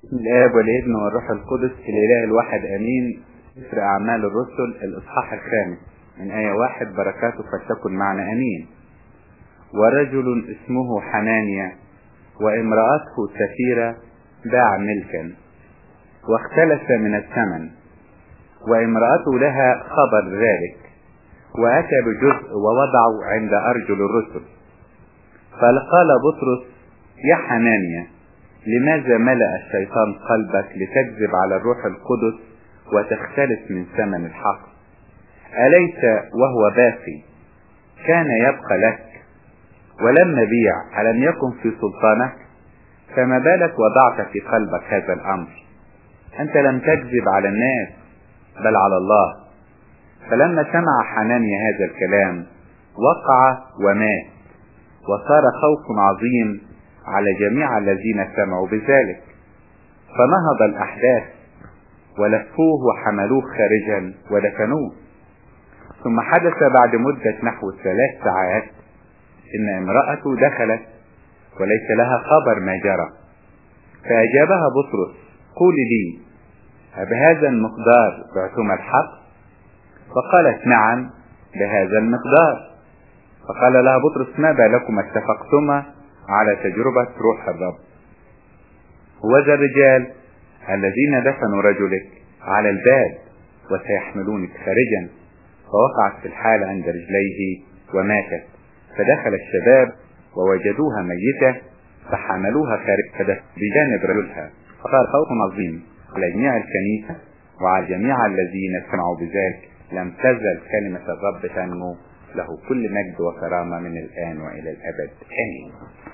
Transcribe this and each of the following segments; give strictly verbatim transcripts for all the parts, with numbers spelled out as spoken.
الآب والابن والروح القدس الإله الواحد أمين. سفر أعمال الرسل الإصحاح الخامس من آية واحد: بركاته فلتكن معنا أمين. ورجل اسمه حنانيا وامرأته سفيرة باع ملكا واختلس من الثمن، وامرأته لها خبر ذلك، وأتى بجزء ووضعه عند أرجل الرسل. فقال بطرس: يا حنانيا، لماذا ملأ الشيطان قلبك لتكذب على الروح القدس وتختلس من ثمن الحق؟ أليس وهو باقي كان يبقى لك، ولما بيع ألم يكن في سلطانك؟ فما بالك وضعت في قلبك هذا الأمر؟ أنت لم تكذب على الناس بل على الله. فلما سمع حنانيا هذا الكلام وقع ومات، وصار خوف عظيم على جميع الذين سمعوا بذلك. فنهض الأحداث ولفوه وحملوه خارجا ودفنوه. ثم حدث بعد مدة نحو ثلاث ساعات إن امرأته دخلت وليس لها خبر ما جرى. فأجابها بطرس: قولي لي، أبهذا المقدار بعتم الحق؟ فقالت: نعم، بهذا المقدار. فقال لها بطرس: ما بالكم اتفقتما على تجربة روح الرب؟ وذا الرجال الذين دفنوا رجلك على الباب وسيحملونك خارجا. فوقعت في الحال عند رجليه وماتت. فدخل الشباب ووجدوها ميتة، فحملوها خارج بجانب رجلها. فصار خوف عظيم على جميع الكنيسة وعلى جميع الذين سمعوا بذلك. لم تزل كلمة الرب تنمو، له كل مجد وكرامة من الآن وإلى الأبد، آمين.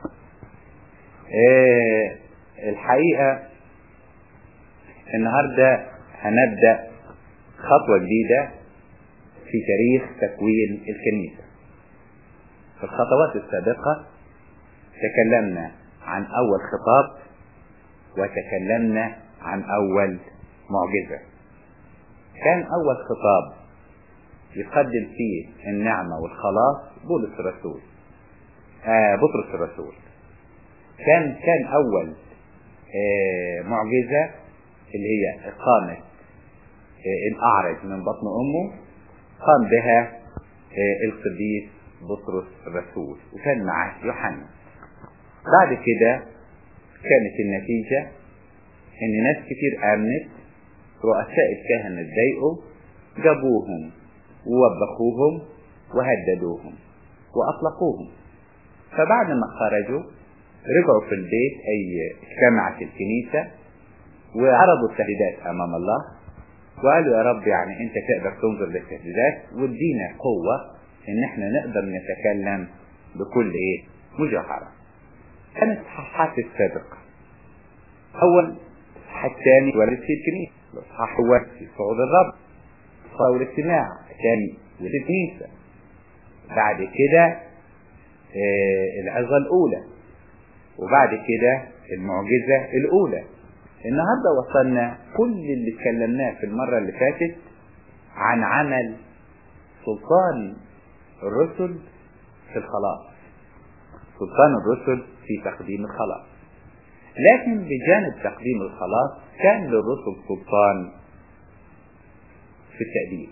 إيه الحقيقة النهاردة هنبدأ خطوة جديدة في تاريخ تكوين الكنيسة. في الخطوات السابقة تكلمنا عن أول خطاب، وتكلمنا عن أول معجزة. كان أول خطاب يقدم فيه النعمة والخلاص بولس الرسول آه بطرس الرسول. كان كان أول آه معجزة اللي هي إقامة آه الأعرج من بطن أمه، قام بها آه القديس بطرس الرسول، وكان معه يوحنا. بعد كده كانت النتيجة إن ناس كتير آمنت. رؤساء الكهنة اتضايقوا، جابوهم ووبخوهم وهددوهم وأطلقوهم. فبعد ما خرجوا رجعوا في البيت، أي اجتمعت الكنيسة وعرضوا التهديدات أمام الله، وقالوا: يا رب، يعني أنت تقدر تنظر للتهديدات وادينا قوة إن احنا نقدر نتكلم بكل إيه مجاهرة. كانت الصحات السابقة: أول الصحة الثاني ولد في الكنيسة، الصحة هو في صعود الرب، صعود الاجتماع كان ولد الكنيسة. بعد كده آه العظة الأولى، وبعد كده المعجزة الأولى. النهاردة وصلنا كل اللي اتكلمناه في المرة اللي فاتت عن عمل سلطان الرسل في الخلاص، سلطان الرسل في تقديم الخلاص. لكن بجانب تقديم الخلاص كان للرسل سلطان في التأديب،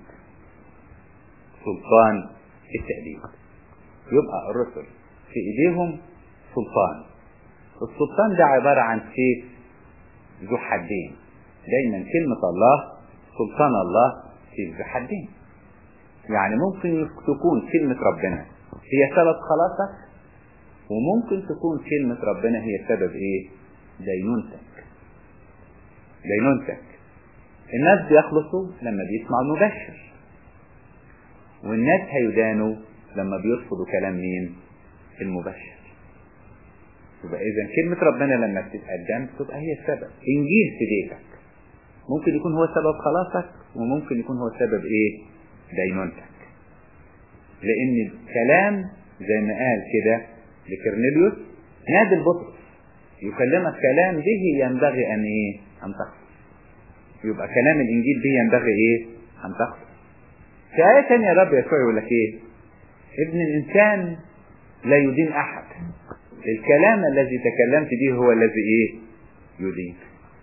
سلطان التأديب. يبقى الرسل في ايديهم سلطان. السلطان ده عبارة عن سيف ذو حدين. دايما كلمة الله، سلطان الله سيف ذو حدين. يعني ممكن تكون كلمة ربنا هي سبب خلاصك، وممكن تكون كلمة ربنا هي سبب ايه؟ دينونتك. دينونتك. الناس بيخلصوا لما بيسمعوا المبشر، والناس هيدانوا لما بيرفضوا كلام مين؟ المبشر. يبقى اذا كلمة ربنا لما بتتقدم تبقى هي السبب. انجيل في بيتك ممكن يكون هو سبب خلاصك، وممكن يكون هو سبب ايه؟ دينونتك. لان الكلام زي ما قال كده لكرنيليوس: نادي البطرس يكلمك كلام به ينبغي ان ايه؟ ان تخلص. يبقى كلام الانجيل به ينبغي ايه؟ ان تخلص. في آية تانية رب يسوع يقول لك ايه؟ ابن الانسان لا يدين احد، الكلام الذي تكلمت به هو الذي ايه؟ يدين.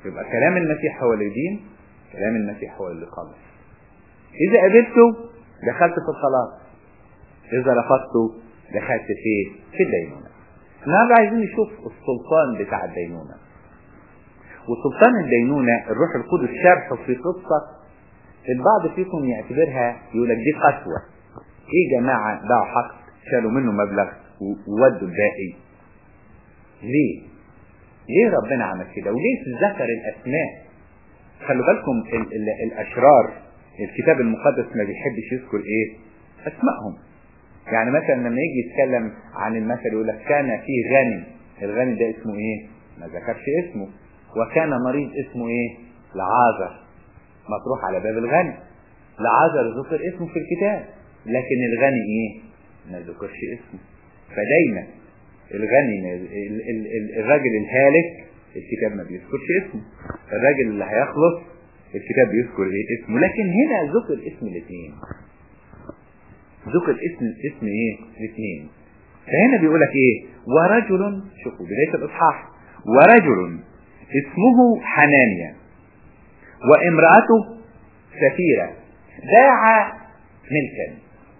يبقى كلام المسيح هو اللي يدين، كلام المسيح هو اللي يخلص. اذا قبلته دخلت في الخلاص، اذا رفضته دخلت في في الدينونة. النهارده عايزين نشوف السلطان بتاع الدينونة. وسلطان الدينونة الروح القدس شرحه في قصة البعض فيكم يعتبرها يقول لك دي قسوة. ايه جماعة باعوا حق شالوا منه مبلغ وودوا الباقي؟ ليه؟ ليه ربنا عمل كده؟ وليه ذكر الاسماء؟ خلوا بالكم ال ال الاشرار الكتاب المقدس ما بيحبش يذكر ايه؟ اسمائهم. يعني مثلا لما يجي يتكلم عن المثل يقول لك كان في غني، الغني ده اسمه ايه؟ ما ذكرش اسمه. وكان مريض اسمه ايه؟ لعازر، مطروح على باب الغني. لعازر ذكر اسمه في الكتاب، لكن الغني ايه؟ ما ذكرش اسمه. فدايما الغني الراجل الهالك الكتاب ما بيذكرش اسمه، الراجل اللي هيخلص الكتاب بيذكر ايه؟ اسمه. لكن هنا ذكر اسم الاثنين، ذكر اسم اسم ايه؟ الاثنين. فهنا بيقول لك ايه؟ ورجل، شوفوا بداية الاصحاح، ورجل اسمه حنانيا وامرأته سفيرة باع ملكا.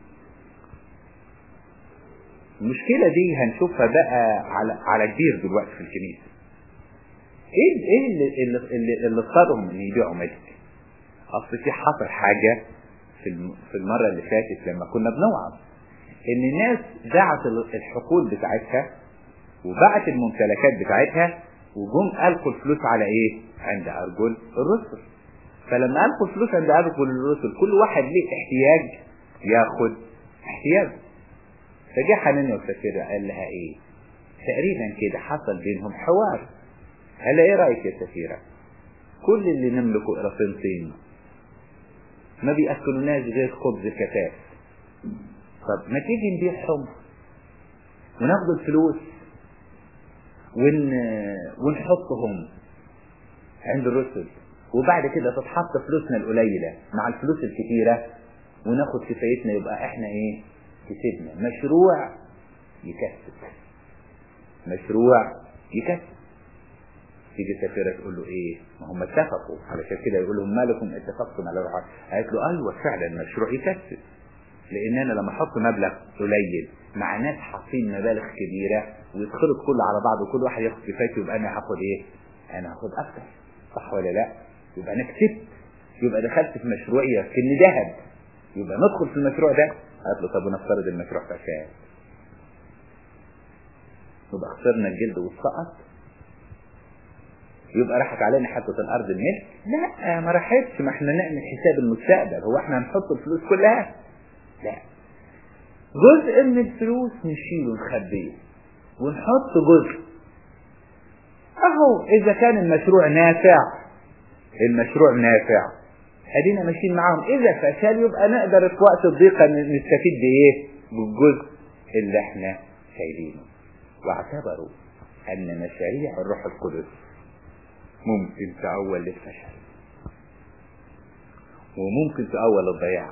المشكلة دي هنشوفها بقى على على كبير دلوقتي في الكنيسة. ايه ايه اللي اللي اللي صارهم ان يبيعوا ملك؟ اصل في حصل حاجة في في المرة اللي فاتت لما كنا بنوعظ ان الناس باعت الحقول بتاعتها وباعت الممتلكات بتاعتها وجم ألقوا الفلوس على ايه؟ عند ارجل الرسل. فلما ألقوا الفلوس عند ارجل الرسل كل واحد ليه احتياج ياخد احتياجه. فجاء حنانيا وسفيرة قال لها ايه؟ تقريبا كده حصل بينهم حوار. قال ايه رأيك يا سفيرة؟ كل اللي نملكه قراصنتين ما بيأكلوناش غير خبز الكتاف، طب ما تيجي نبيعهم وناخد الفلوس ون... ونحطهم عند الرسل، وبعد كده تتحط فلوسنا القليلة مع الفلوس الكتيرة وناخد كفايتنا، يبقى احنا ايه؟ كسبنا. مشروع يكسب، مشروع يكسب. تيجي سفيرة تقول له ايه؟ ما هم اتفقوا علشان كده يقول لهم ما لكم اتفقتم على روحه؟ قالت له ايوه فعلا مشروع يكسب، لان انا لما احط مبلغ قليل مع ناس حاطين مبالغ كبيره ويدخلوا كله على بعض وكل واحد ياخد كفايته، يبقى انا هاخد ايه؟ انا هاخد اكتر، صح ولا لا؟ يبقى انا كسبت، يبقى دخلت في مشروع يكن ذهب، يبقى ندخل في المشروع ده. قالت له طب ونفترض المشروع فشل، يبقى خسرنا الجلد والسقط، يبقى راحت علينا حتة الارض الملك؟ لا ما راحتش، ما احنا نعمل حساب المستقبل. هو احنا هنحط الفلوس كلها؟ لا، جزء من الفلوس نشيله نخبيه ونحط جزء. اهو اذا كان المشروع نافع، المشروع نافع ادينا ماشيين معاهم، اذا فشل يبقى نقدر في وقت الضيقة نستفيد بايه؟ بالجزء اللي احنا شايلينه. واعتبروا ان مشاريع الروح القدس ممكن تأول للفشل وممكن تأول للضياع.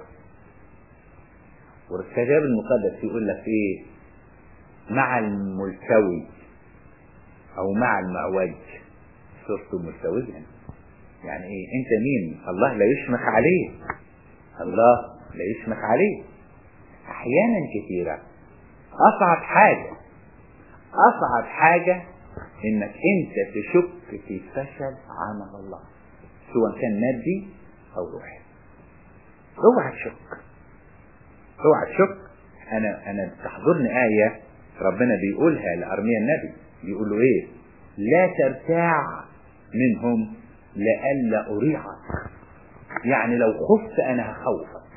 والكتاب المقدس يقول لك ايه؟ مع الملتوي او مع المعوج صرت ملتويا. يعني ايه؟ انت مين؟ الله لا يشمخ عليه، الله لا يشمخ عليه. احيانا كثيرة اصعب حاجة اصعب حاجة انك انت تشك في فشل عمل الله، سواء كان مادي او روحي. اوعى تشك، اوعى تشك. انا انا تحضرني آية ربنا بيقولها لأرميا النبي، بيقول له ايه؟ لا ترتاع منهم لألا أريعك. يعني لو خفت انا هخوفك.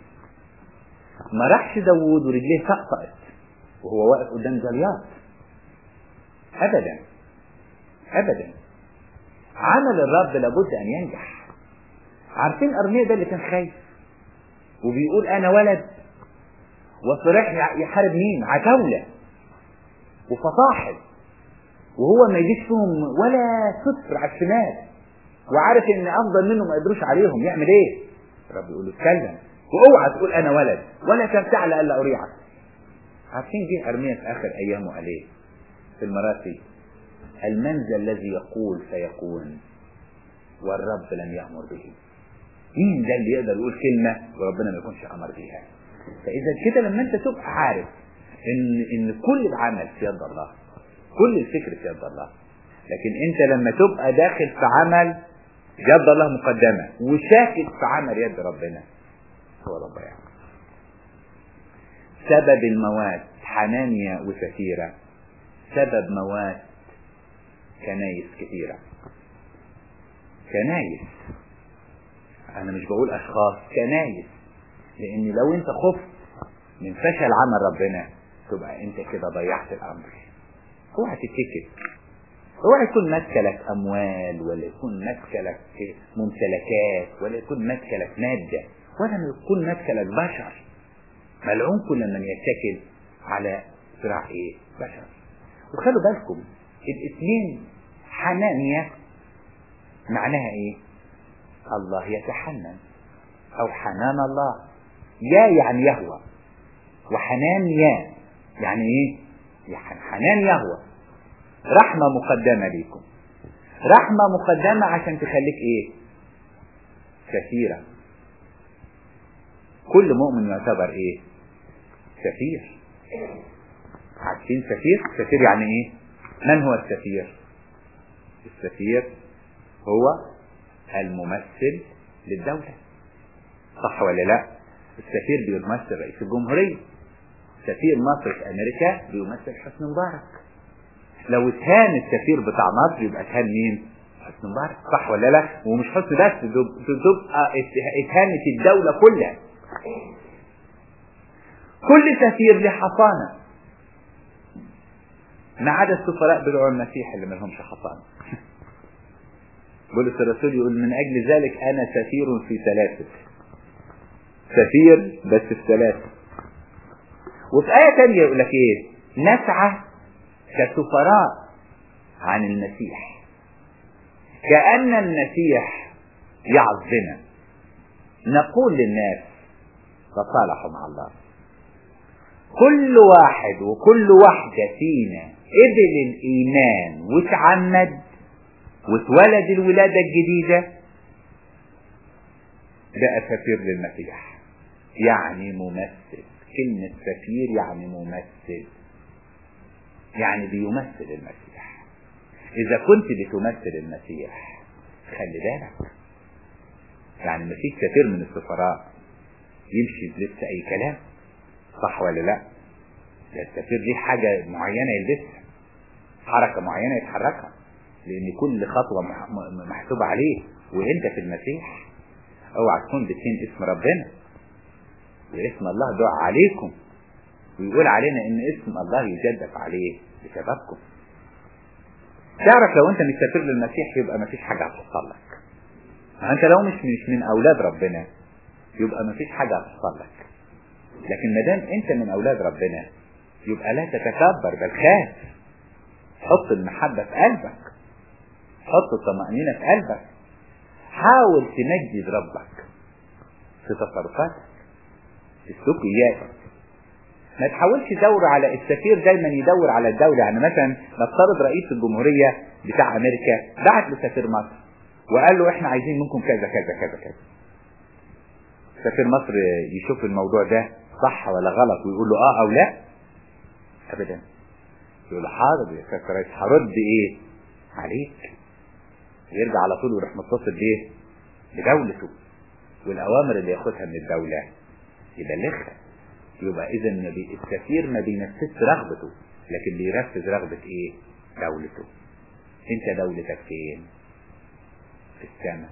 ما راحش داوود ورجليه سقطت وهو واقف قدام جليات، ابدا ابدا. عمل الرب لابد ان ينجح. عارفين ارميا ده اللي كان خايف وبيقول انا ولد وصريح يحارب مين؟ عتاولة وفطاحل، وهو ما يجيش فيهم ولا صفر على الشمال، وعارف ان افضل منه ما يقدروش عليهم. يعمل ايه؟ الرب يقول له اتكلم واوعى تقول انا ولد ولا ترتع لألا اريعك. عارفين جه ارميا في اخر ايامه قال ايه في المراسي؟ المنزل الذي يقول فيكون والرب لم يأمر به. مين ده اللي يقدر يقول كلمة وربنا ما يكونش أمر بيها؟ فإذا كده لما أنت تبقى عارف إن إن كل العمل في يد الله، كل الفكر في يد الله، لكن أنت لما تبقى داخل في عمل يد الله مقدمة وشاكك في عمل يد ربنا، هو رب يعني. سبب الموات حنانيا وسفيرة، سبب موات كنايس كثيرة. كنايس، أنا مش بقول أشخاص، كنايس. لأن لو أنت خفت من فشل عمل ربنا تبقى أنت كده ضيعت الأمر. اوعى تتكل، اوعى يكون مسكلك أموال، ولا يكون مسكلك ممتلكات، ولا يكون مسكلك مادة، ولا يكون مسكلك بشر. ملعون كل من يتكل على صراع ايه؟ بشر. وخلوا بالكم الاثنين حنانية معناها ايه؟ الله يتحنن، او حنان الله. يا يعني يهوى، وحنان يا يعني ايه؟ يعني حنان يهوى، رحمة مقدمة ليكم. رحمة مقدمة عشان تخليك ايه؟ سفيرة. كل مؤمن يعتبر ايه؟ سفير. عارفين سفير؟ سفير يعني ايه؟ من هو السفير؟ السفير هو الممثل للدولة، صح ولا لا؟ السفير بيمثل رئيس الجمهورية. سفير مصر في امريكا بيمثل حسني مبارك. لو اتهان السفير بتاع مصر يبقى اتهان مين؟ حسني مبارك، صح ولا لا؟ ومش حسني بس، تبقى اتهانت الدولة كلها. كل سفير له حصانة ما عدا السفراء بتوع المسيح اللي ما لهمش حصانة. بولس الرسول يقول من اجل ذلك انا سفير في ثلاثة. سفير بس في ثلاثة. وفي آية تانية يقول لك ايه؟ نسعى كسفراء عن المسيح، كأن المسيح يعظنا، نقول للناس تصالحوا مع الله. كل واحد وكل واحدة فينا قبل الإيمان وتعمد واتولد الولادة الجديدة بقى سفير للمسيح، يعني ممثل. كلمة سفير يعني ممثل، يعني بيمثل المسيح. إذا كنت بتمثل المسيح خلي بالك، يعني مفيش سفير من السفراء يمشي بلبس أي كلام، صح ولا لا؟ ده السفير دي حاجة معينة يلبسها، حركة معينة يتحركها، لأن كل خطوة محسوبة عليه. وإنت في المسيح اوعى تكون بتهين اسم ربنا، واسم الله دعا عليكم، ويقول علينا ان اسم الله يجدف عليه بسببكم. تعرف لو انت مش سفير للمسيح يبقى مفيش حاجة هتحصل لك. انت لو مش مش من اولاد ربنا يبقى مفيش حاجة هتحصل لك. لكن ما دام انت من اولاد ربنا يبقى لا تتكبر بل خاف. حط المحبة في قلبك، حط الطمأنينة في قلبك، حاول تمجد ربك في تصرفاتك، في سلوكياتك. ما تحاولش تدور على السفير، دايما يدور على الدولة. يعني مثلا نفترض رئيس الجمهورية بتاع امريكا بعت لسفير مصر وقال له احنا عايزين منكم كذا كذا كذا كذا. سفير مصر يشوف الموضوع ده صح ولا غلط ويقول له اه او لا؟ ابدا. يقول له حاضر يا سيادة الرئيس، هرد ايه عليك. يرجع على طول ويروح متصل بايه؟ بدولته، والاوامر اللي ياخدها من الدولة يبلغها. يبقى اذا السفير ما بينفذش رغبته، لكن بينفذ رغبة ايه؟ دولته. انت دولتك فين؟ في السماء.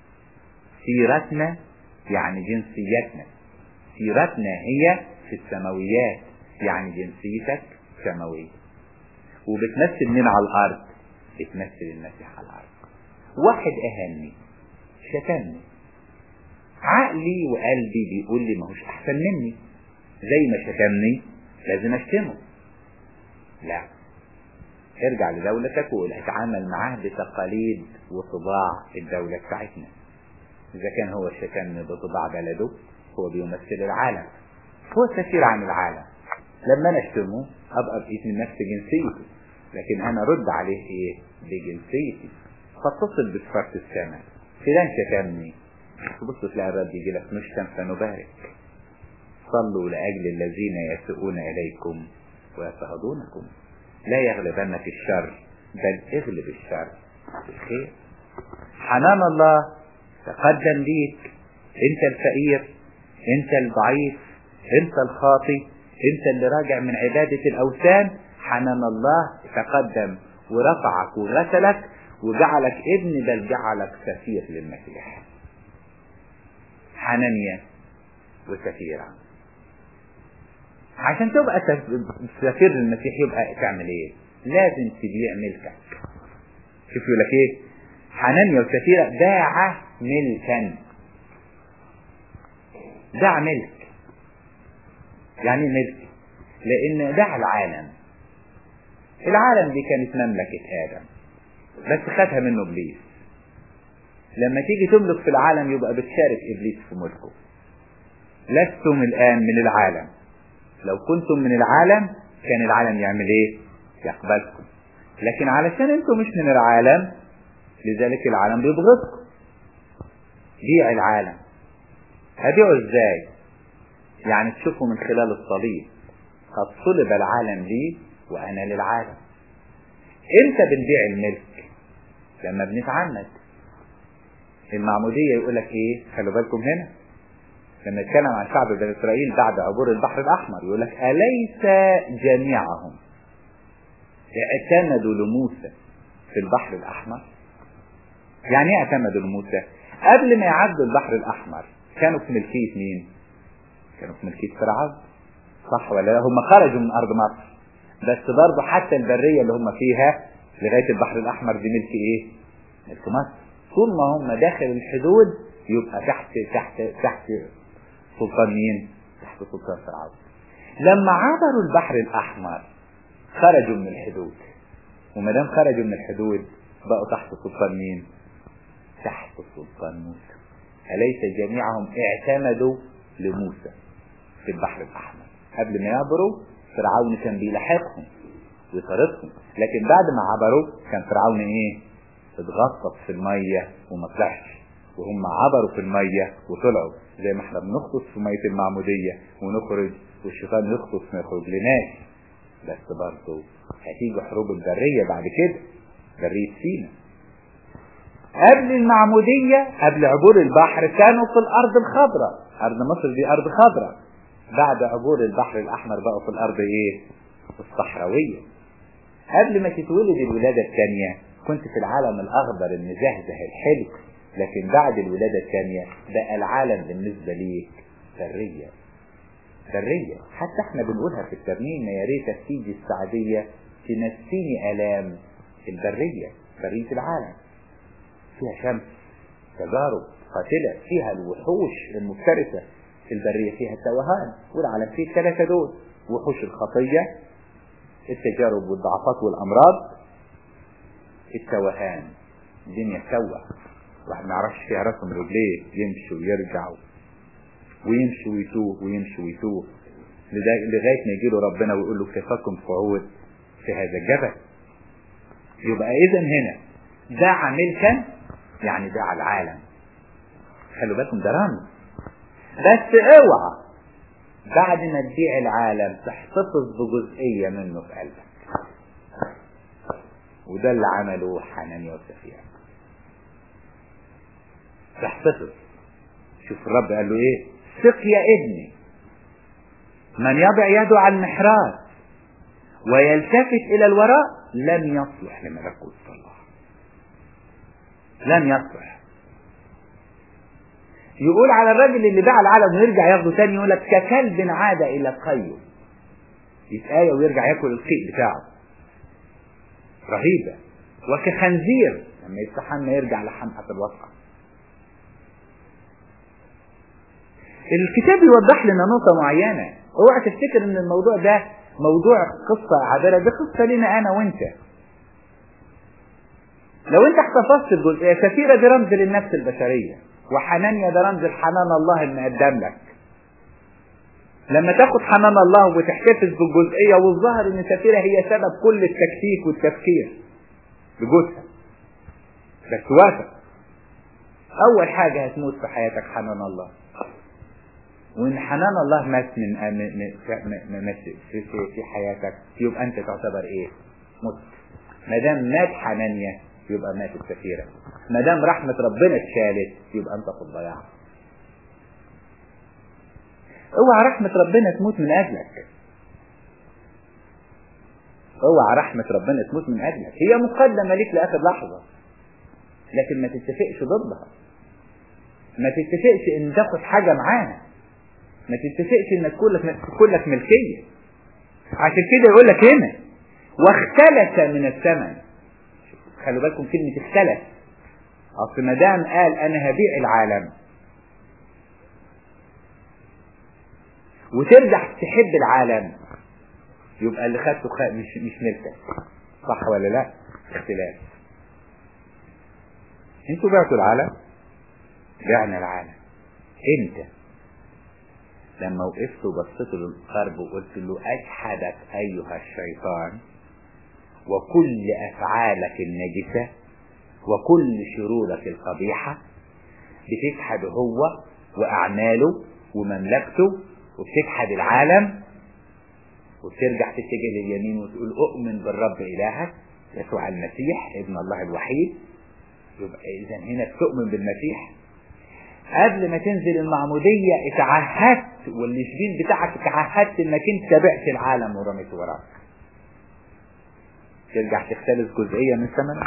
سيرتنا يعني جنسيتنا، سيرتنا هي في السماويات، يعني جنسيتك سماوية. وبتمثل مين على الارض؟ بتمثل المسيح على الارض. واحد اهني شتمني، عقلي وقلبي بيقول لي ما هوش احسن مني، زي ما شتمني لازم اشتمه. لا، ارجع لدولتك وقول اتعامل معاه بتقاليد وطباع الدولة بتاعتنا. اذا كان هو شتمني بطباع بلده هو بيمثل العالم، هو سفير عن العالم. لما انا اشتمه ابقى بقيت من نفس جنسيته، لكن انا رد عليه ايه؟ بجنسيتي. فاتصل بسفارة السماء فلان شتمني، تبص تلاقي الرب يجي لك نشتم فنبارك. صلوا لأجل الذين يسيئون إليكم ويضطهدونكم، لا يغلبنك الشر بل اغلب الشر بالخير. حنان الله تقدم ليك، انت الفقير، انت الضعيف، انت الخاطي، انت اللي راجع من عبادة الأوثان. حنان الله تقدم ورفعك وغسلك وجعلك ابن، بل جعلك سفير للمسيح. حنانيا وسفيرا. عشان تبقى سفير للمسيح يبقى تعمل ايه؟ لازم تبيع ملكك. شوف يقول لك ايه؟ حنانيا وسفيرا باع ملكا. باع ملك. يعني ملك لان باع العالم. العالم دي كانت مملكة آدم بس خدها منه إبليس. لما تيجي تملك في العالم يبقى بتشارك إبليس في ملكه. لستم الآن من العالم، لو كنتم من العالم كان العالم يعمل ايه؟ يقبلكم. لكن علشان انتم مش من العالم لذلك العالم بيبغضكم. بيع العالم. هبيعه ازاي؟ يعني تشوفوا من خلال الصليب قد صلب العالم لي وانا للعالم. امتى بنبيع الملك؟ لما بنتعمد. المعمودية يقول لك ايه؟ خلوا بالكم هنا لما يتكلم عن شعب بني اسرائيل بعد عبور البحر الاحمر يقول لك اليس جميعهم اعتمدوا لموسى في البحر الاحمر؟ يعني ايه اعتمدوا لموسى؟ قبل ما يعدوا البحر الاحمر كانوا في ملكية مين؟ كانوا في ملكية فرعون، صح ولا؟ هم خرجوا من ارض مصر بس برضه حتى البرية اللي هم فيها لغاية البحر الاحمر دي ملك ايه؟ ملك مصر. طول ما هم داخل الحدود يبقى تحت تحت تحت سلطان مين؟ تحت سلطان فرعون. لما عبروا البحر الاحمر خرجوا من الحدود، وما دام خرجوا من الحدود بقوا تحت سلطان مين؟ تحت سلطان موسى. أليس جميعهم اعتمدوا لموسى في البحر الاحمر؟ قبل ما يعبروا فرعون كان بيلاحقهم ويطاردهم، لكن بعد ما عبروا كان فرعون ايه؟ اتغطس في الميه وما طلعش، وهم عبروا في الميه وطلعوا. زي ما احنا بنغطس في ميه المعموديه ونخرج والشيطان يغطس ما يخرج لناش. بس برضه هتيجي حروب البريه بعد كده، بريه سينا. قبل المعموديه قبل عبور البحر كانوا في الارض الخضراء، ارض مصر دي ارض خضراء. بعد عبور البحر الاحمر بقوا في الارض ايه؟ الصحراويه. قبل ما تتولد الولاده الثانيه كنت في العالم الاخضر المزهزه الحلو، لكن بعد الولادة الثانية بقى العالم بالنسبة ليك برية. برية حتى احنا بنقولها في الترنيمة: يا ريتك تيجي السعدية تنسيني آلام البرية. برية العالم فيها شمس، تجارب قاتلة، فيها الوحوش المفترسة. في البرية فيها التوهان، والعالم فيه الثلاثة دول: وحوش الخطية، التجارب والضعفات والأمراض، التوهان. الدنيا توه، واحد ما يعرفش فيها راسه من رجليه، يمشي ويرجع ويمشي ويتوه ويمشي ويتوه لغايه ما يجي له ربنا ويقول له كفاكم صعود في هذا الجبل. يبقى اذا هنا باع ملكا يعني باع العالم. خلوا بالكم ده رمز. بس اوعى بعد ما تبيع العالم تحتفظ بجزئيه منه في قلبك. وده اللي عمله حنانيا وسفيرا. تحتفظ. شوف الرب قال له ايه؟ ثق يا ابني، من يضع يده على المحراث ويلتفت الى الوراء لن يصلح لملكوت الله. لن يصلح. يقول على الرجل اللي باع العالم ويرجع ياخده تاني يقول لك ككلب عاد الى قيه، يتآية ويرجع ياكل القيء بتاعه، رهيبة. وكخنزير لما يستحمى يرجع لحمقى الوسط. الكتاب يوضح لنا نقطة معينة. اوعى تفتكر ان الموضوع ده موضوع قصة عابرة، ده قصة لنا انا وانت. لو انت احتفظت بجزئية سفيرة دي رمز للنفس البشرية، وحنانيا ده رمز الحنان الله اللي قدم لك. لما تاخد حنان الله وتحتفظ بالجزئية والظاهر ان سفيرة هي سبب كل التكتيك والتفكير بجوزها، بس وافق اول حاجة هتموت في حياتك حنان الله. وان حنان الله مات من مات في في حياتك يبقى انت تعتبر ايه؟ مت. ما دام مات حنانيا يبقى ماتت سفيرة. ما دام رحمة ربنا اتشالت يبقى انت في الضياع. اوعى رحمة ربنا تموت من اجلك. اوعى رحمة ربنا تموت من اجلك. هي مقدمة ليك لاخر لحظة، لكن ما تتفقش ضدها. ما تتفقش ان تاخد حاجة معاها. ما تتفقش ان تكون لك تكون لك ملكية. عشان كده يقول لك هنا واختلس من الثمن. خلوا بالكم كلمة اختلس. اصل ما دام قال انا هبيع العالم وترجع تحب العالم يبقى اللي خدته خ... مش مش ملكك. صح ولا لا؟ اختلاف. انتوا بعتوا العالم، بعنا العالم. انت لما وقفت وبصيت للقرب وقلت له اجحدك ايها الشيطان وكل افعالك النجسة وكل شرورك القبيحة، بتجحد هو واعماله ومملكته وبتجحد العالم وترجع تتجه لليمين وتقول اؤمن بالرب الهك يسوع المسيح ابن الله الوحيد. يبقى اذا هنا تؤمن بالمسيح. قبل ما تنزل المعمودية اتعهدت والشبيل بتاعك اتعهدت انك انت بعت العالم ورميته وراك. ترجع تختلس جزئية من ثمنك.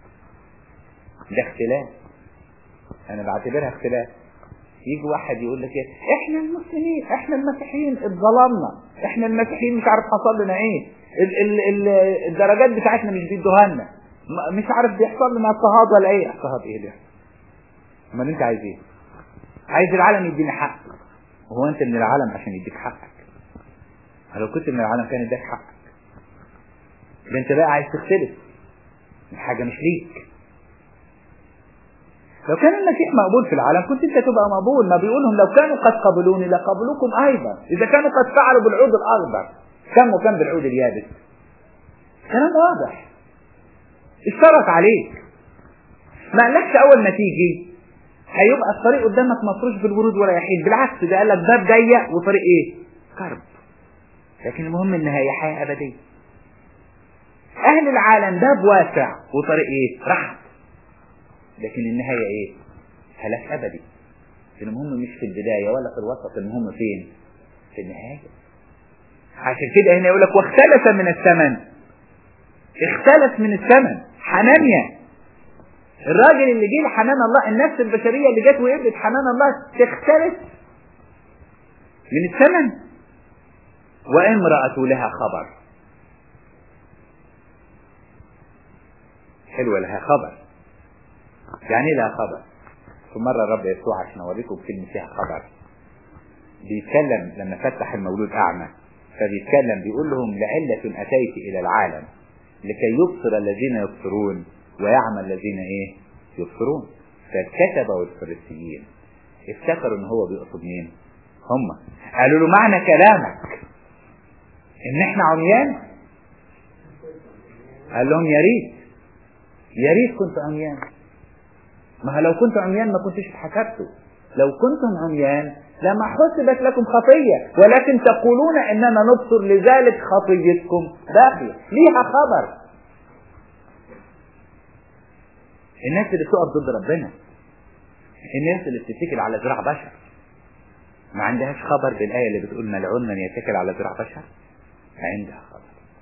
ده اختلاف. انا بعتبرها اختلاف. يجي واحد يقول لك ايه؟ احنا المسلمين، احنا المسيحيين اتظلمنا، احنا المسيحيين مش عارف حصل لنا ايه، ال ال ال الدرجات بتاعتنا مش بيدوها لنا، مش عارف بيحصل لنا اضطهاد ولا ايه. اضطهاد ايه ده؟ امال انت عايز ايه؟ عايز العالم يديني حق. هو انت من العالم عشان يديك حقك؟ لو كنت من العالم كان يديك حقك. ده انت بقى عايز تختلف، الحاجه مش ليك. لو كان المسيح مقبول في العالم كنت انت تبقى مقبول. ما بيقولهم لو كانوا قد قبلوني لقبلوكم ايضا، اذا كانوا قد فعلوا بالعود الاخضر كم وكم بالعود اليابس. كلام واضح. اشترط عليك. ما قالكش اول ما تيجي هيبقى الطريق قدامك مفروش بالورود والرياحين، بالعكس ده قال لك باب ضيق وطريق ايه؟ كرب. لكن المهم انها هي حياه ابديه. اهل العالم باب واسع وطريق ايه؟ رحب. لكن النهايه ايه؟ هلاك ابدي. المهم مش في البدايه ولا في الوسط، المهم فين؟ في النهايه. عشان كده هنا يقول لك واختلف من الثمن. اختلف من الثمن. حنانيا الراجل اللي جه لحنان الله، النفس البشريه اللي جت وقبلت حنان الله تختلف من الثمن. وامرأة لها خبر. حلوة لها خبر. يعني لها خبر. في مرة الرب يسوع عشان اوريكم كلمة فيها خبر بيتكلم لما فتح المولود اعمى، فبيتكلم بيقول لهم لعلة اتيت الى العالم لكي يبصر الذين يبصرون ويعمى الذين ايه يبصرون. فالكتبة والفريسيين افتكروا ان هو بيقصد مين؟ هم قالوا له معنى كلامك ان احنا عميان. قال لهم يا ريت يا ريت كنت عميان. ما لو كنت عميان ما كنتش اتحكبتوا. لو كنتم عميان لما حسبت لكم خطية، ولكن تقولون اننا نبصر لذلك خطيتكم باقية. ليها خبر. الناس اللي بتقف ضد ربنا، الناس اللي بتتكل على ذراع بشر، ما عندهاش خبر بالآية اللي بتقول ملعون من يتكل على ذراع بشر. عندها خبر.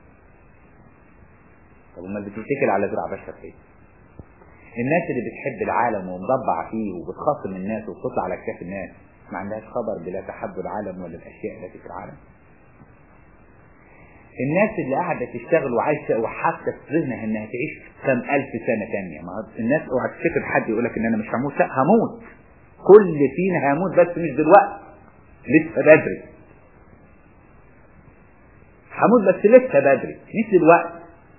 طب امال بتتكل على ذراع بشر ايه؟ الناس اللي بتحب العالم ومضبع فيه وبتخاصم الناس وبتطلع على كتاف الناس ما عندهاش خبر بلا تحب العالم ولا الاشياء التي في العالم. الناس اللي قاعدة تشتغل وعايشة وحاسة في ذهنها انها تعيش كم الف سنة تانية. ما الناس اوعى تفتكر حد يقولك ان انا مش هموت. لا هموت. كل فينا هموت بس مش دلوقتي. لسه بدري. هموت بس لسه بدري مش دلوقتي.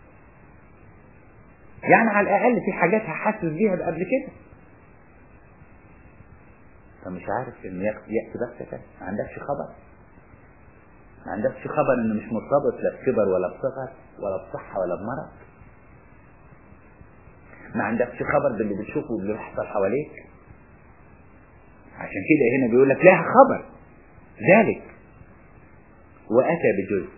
يعني على الاقل في حاجات هحسس بيها قبل كده. فمش عارف ان يأتي بس ما عندكش خبر. ما عندكش خبر انه مش مرتبط لا بكبر ولا بصغر ولا بصحة ولا بمرض. ما عندكش خبر باللي بتشوفه واللي بيحصل حواليك. عشان كده هنا بيقول لك لها خبر ذلك واتى بجزء،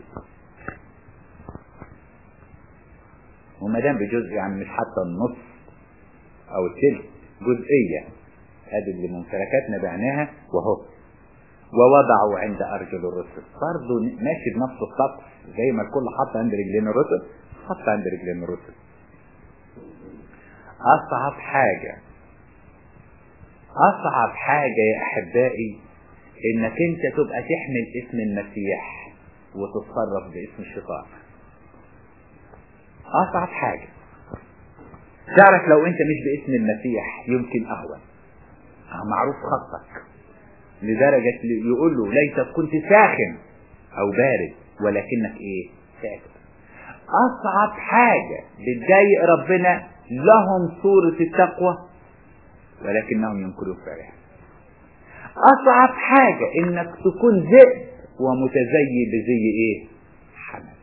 وما دام بجزء يعني مش حتى النص او الثلث، جزئيه. هذه اللي ممتلكاتنا بعناها وهو ووضعوا عند ارجل الرسل، برضه ماشي بنفس الطقس زي ما الكل حط عند رجلين الرسل، حط عند رجلين الرسل. اصعب حاجه اصعب حاجه يا احبائي انك انت تبقى تحمل اسم المسيح وتتصرف باسم الشيطان. اصعب حاجه. تعرف لو انت مش باسم المسيح يمكن اهون، معروف خطك، لدرجة يقول له ليتك كنت ساخن او بارد ولكنك ايه؟ ساكت. اصعب حاجة بتضايق ربنا لهم صورة التقوى ولكنهم ينكروا فرح. اصعب حاجة انك تكون ذئب ومتزي بزي ايه؟ حمد.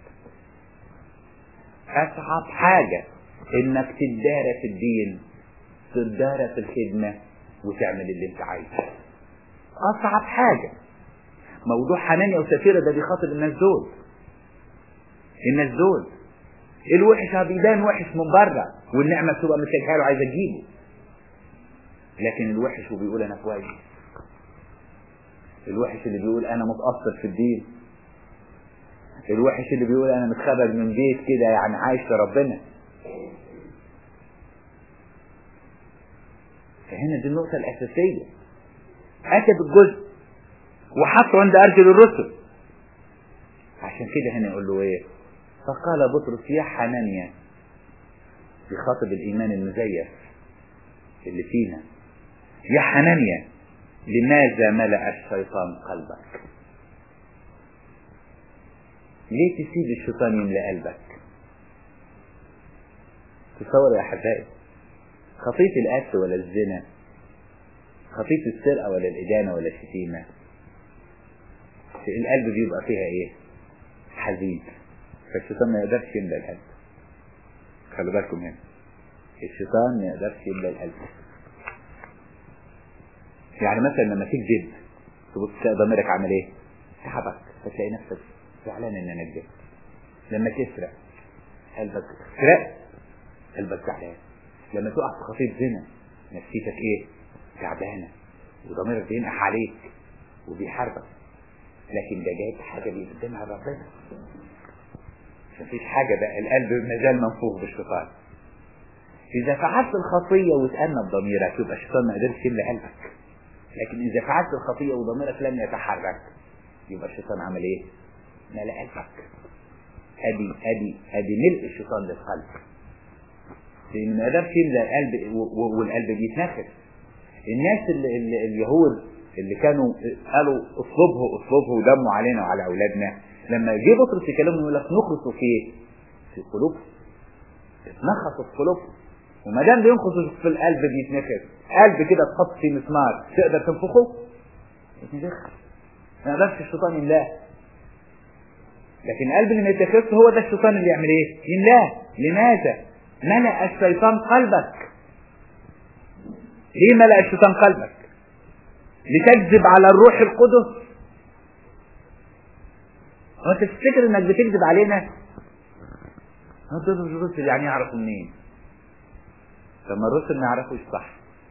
اصعب حاجة انك تدارى في الدين، تدارى في الخدمة وتعمل اللي انت عايزه. اصعب حاجة. موضوع حنانيا وسفيرة ده بيخاطب الناس دول، الناس دول الوحش بيبان وحش من بره والنعمة بتبقى متجهه له عايزة تجيبه، لكن الوحش وبيقول انا كويس، الوحش اللي بيقول انا متأثر في الدين، الوحش اللي بيقول انا متخرج من بيت كده يعني عايش لربنا. فهنا دي النقطة الأساسية. أتى بالجزء وحطه عند أرجل الرسل. عشان كده هنا يقول له إيه؟ فقال بطرس يا حنانيا، بخاطب الإيمان المزيف اللي فينا، يا حنانيا لماذا ملأ الشيطان قلبك؟ ليه تسيب الشيطان يملأ قلبك؟ تصور يا أحبائي، خطية القتل ولا الزنا، خطية السرقة ولا الإدانة ولا الشتيمة، القلب بيبقى فيها إيه؟ حزين، فالشيطان ما يقدرش يملأ القلب. خلوا بالكم هنا، الشيطان ما يقدرش يملأ القلب. يعني مثلا لما تكذب تبص تلاقي ضميرك عمل إيه؟ تعبك، فتلاقي نفسك زعلان إن أنا كذبت. لما تسرق قلبك سرق، قلبك زعلان. لما تقع في خطية زنا نفسيتك ايه؟ تعبانة وضميرك بينقح عليك وبيحاربك. لكن ده جايب حاجة بيقدمها ربنا، مفيش حاجة بقى، القلب مازال منفوخ بالشيطان. إذا فعلت الخطية وتأنب ضميرك يبقى الشيطان ما قدرش يملأ قلبك، لكن إذا فعلت الخطية وضميرك لم يتحرك يبقى الشيطان عمل ايه؟ ملأ قلبك. أدي أدي أدي ملء الشيطان للقلب، لأن ما قدرش يملأ القلب والقلب بيتنفس. الناس اللي اللي اليهود اللي كانوا قالوا اطلبه اطلبه ودموا علينا وعلى أولادنا، لما جه بطرس يكلمهم يقول لك نخلصوا في ايه؟ في قلوبهم. اتنخصوا في قلوبهم، وما دام بينخصوا في القلب بيتنفس. قلب كده تحط فيه مسمار تقدر تنفخه؟ يتنفخ. ما يقدرش الشيطان يملاه. لكن القلب اللي ما يتنفسش هو ده الشيطان اللي يعمل ايه؟ يملاه. لماذا؟ ملأ الشيطان قلبك. ليه ملأ الشيطان قلبك؟ لتكذب على الروح القدس. وانت تفتكر انك بتكذب علينا؟ الرسل يعني يعرفوا منين؟ لما الرسل ما يعرفوش صح،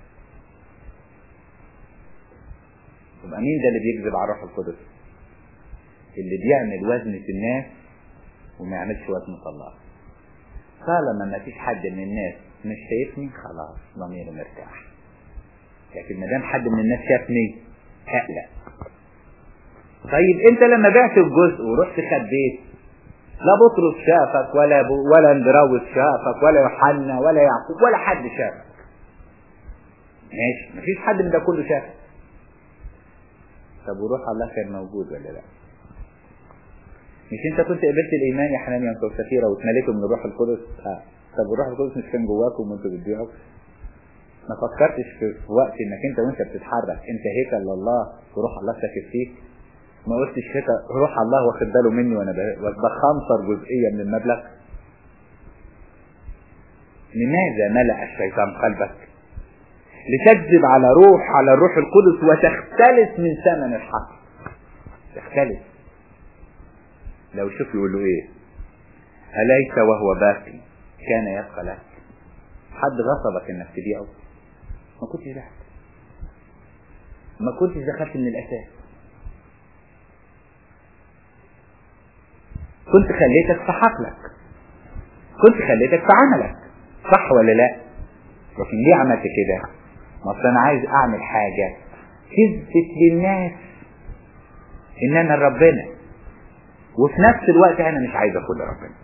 يبقى مين ده اللي بيكذب على الروح القدس؟ اللي بيعمل وزنة الناس وما يعملش وزنة الله. طالما ما فيش حد من الناس مش شايفني خلاص ضميري مرتاح. لكن ما دام حد من الناس شافني هقلق. طيب انت لما بعت الجزء ورحت خبيت، لا بطرس شافك ولا ولا اندراوس شافك ولا يوحنا ولا يعقوب ولا حد شافك. ماشي، مفيش حد من ده كله شافك. طب وروح الله كان موجود ولا لا؟ مش انت كنت قبلت الايمان يا حنانيا انت وسفيرة واتمليتوا من الروح القدس؟ اه. طب والروح القدس مش كان جواكم وانتوا بتبيعوا؟ ما فكرتش في وقت انك انت وانت بتتحرك انت هيكل لله وروح الله ساكن فيك؟ ما قلتش هيك روح الله واخد باله مني وانا بخنصر جزئيه من المبلغ؟ لماذا ملأ الشيطان قلبك؟ لتكذب على روح على الروح القدس وتختلس من ثمن الحق. تختلس. لو شوف يقول له ايه؟ أليس وهو باقي كان يبقى لك؟ حد غصبك انك تبيعه؟ ما كنتش دخلت ما كنتش دخلت من الاساس، كنت خليتك في حقلك، كنت خليتك في عملك، صح ولا لا؟ لكن ليه عملت كده؟ ما انا عايز اعمل حاجة تثبت للناس ان انا ربنا، وفي نفس الوقت انا مش عايز اخد ربنا،